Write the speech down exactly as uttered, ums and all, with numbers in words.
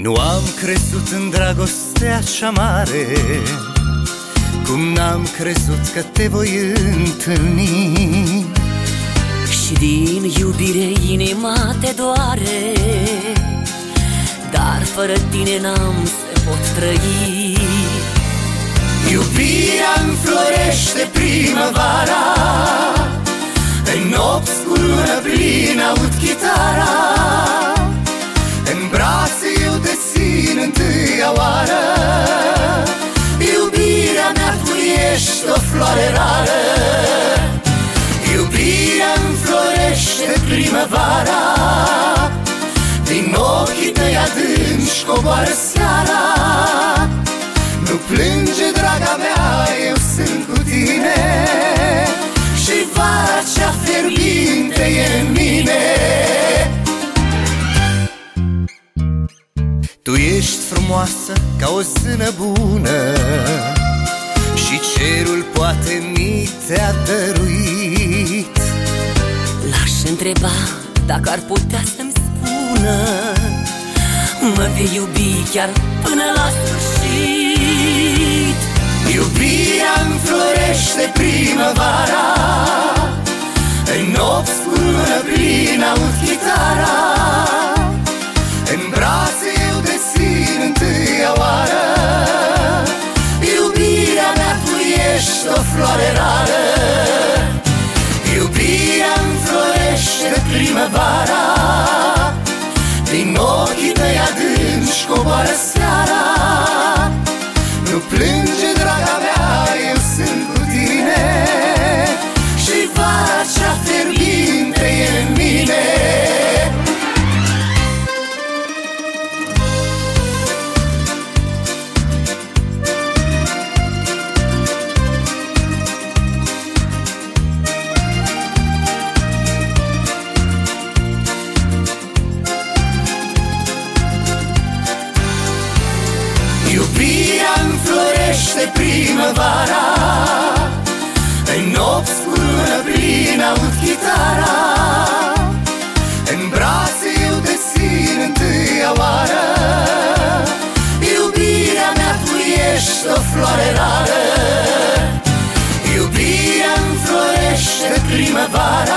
Nu am crezut în dragostea cea mare, cum n-am crezut că te voi întâlni. Și din iubire inima te doare, dar fără tine n-am să pot trăi. Iubirea înflorește primăvara, în nopți cu lună plină aud chitara. În brațe eu te țin întâia oară, iubirea mea, tu ești o floare rară. Iubirea înflorește primăvara, din ochii tăi adânci coboară seara. Nu plânge, draga mea, eu sunt cu tine, și vara cea fierbinte e în mine. Tu ești frumoasă ca o zână bună, și cerul poate mi te-a dăruit. L-aș întreba dacă ar putea să-mi spună, mă vei iubi chiar până la sfârșit. Iubirea înflorește primăvara, în nopți cu lună plină aud chitara. În brațe eu te țin întâia oară, iubirea mea, tu ești o floare rară. Iubirea înflorește primăvara, din ochii tăi adânci coboară seara. Nu plânge, draga mea, eu sunt cu tine, și vara cea fierbinte e în mine. Iubirea înflorește primăvara, în nopți cu lună plină aud chitara. În brațe eu te țin întâia oară, iubirea mea, tu ești o floare rară. Iubirea înflorește primăvara,